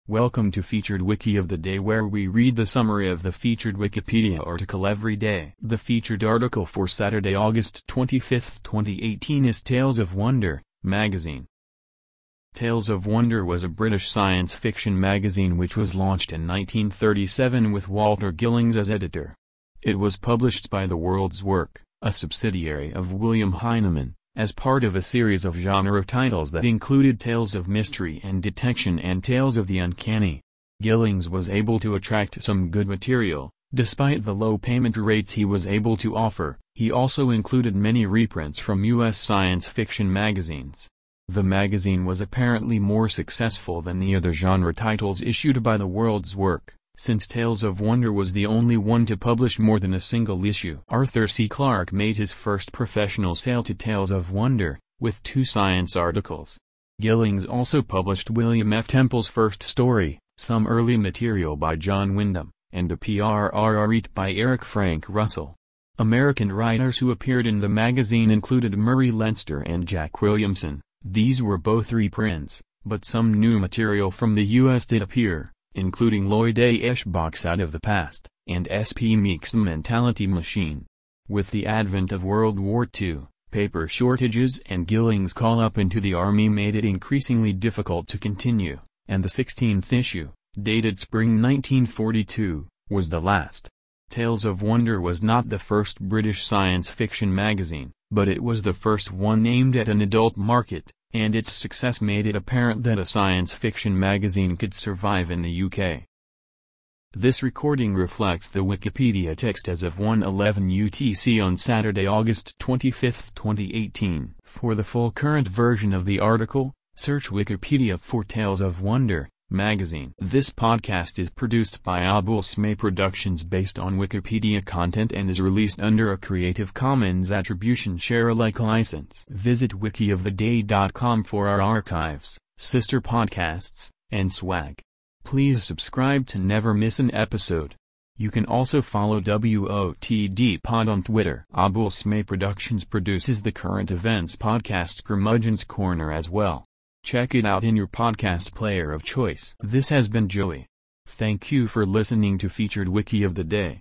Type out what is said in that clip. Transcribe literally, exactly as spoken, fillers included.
Welcome to Featured Wiki of the Day, where we read the summary of the featured Wikipedia article every day. The featured article for Saturday, August twenty-fifth, twenty eighteen is Tales of Wonder magazine. Tales of Wonder was a British science fiction magazine which was launched in nineteen thirty-seven with Walter Gillings as editor. It was published by The World's Work, a subsidiary of William Heinemann, as part of a series of genre titles that included Tales of Mystery and Detection and Tales of the Uncanny. Gillings was able to attract some good material. Despite the low payment rates he was able to offer, he also included many reprints from U S science fiction magazines. The magazine was apparently more successful than the other genre titles issued by The World's Work, since Tales of Wonder was the only one to publish more than a single issue. Arthur C. Clarke made his first professional sale to Tales of Wonder, with two science articles. Gillings also published William F. Temple's first story, some early material by John Wyndham, and the P R R Eat by Eric Frank Russell. American writers who appeared in the magazine included Murray Leinster and Jack Williamson. These were both reprints, but some new material from the U S did appear, including Lloyd A. Eschbach's Out of the Past, and S P Meek's The Mentality Machine. With the advent of World War Two, paper shortages and Gillings' call-up into the Army made it increasingly difficult to continue, and the sixteenth issue, dated spring nineteen forty-two, was the last. Tales of Wonder was not the first British science fiction magazine, but it was the first one aimed at an adult market, and its success made it apparent that a science fiction magazine could survive in the U K. This recording reflects the Wikipedia text as of one eleven U T C on Saturday, August twenty-fifth, twenty eighteen. For the full current version of the article, search Wikipedia for Tales of Wonder magazine. This podcast is produced by Abul Smay Productions based on Wikipedia content and is released under a Creative Commons Attribution Share-alike license. Visit wiki of the day dot com for our archives, sister podcasts, and swag. Please subscribe to never miss an episode. You can also follow W O T D Pod on Twitter. Abul Smay Productions produces the current events podcast Curmudgeon's Corner as well. Check it out in your podcast player of choice. This has been Joey. Thank you for listening to Featured Wiki of the Day.